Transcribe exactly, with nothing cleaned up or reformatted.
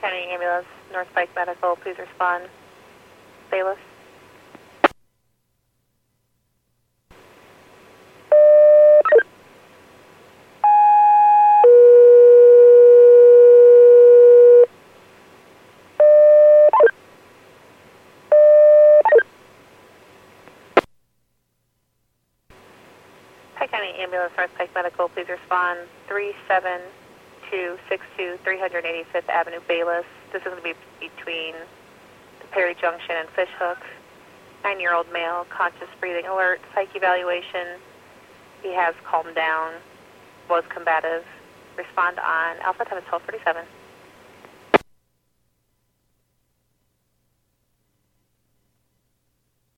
County Ambulance, North Pike Medical, please respond. Bailiff. Pike County Ambulance, North Pike Medical, please respond. three seven two six two, three eighty-fifth Avenue, Bayless. This is going to be between the Perry Junction and Fishhook. Nine-year-old male, conscious breathing alert, psych evaluation. He has calmed down, was combative. Respond on Alpha Times twelve thirty-seven.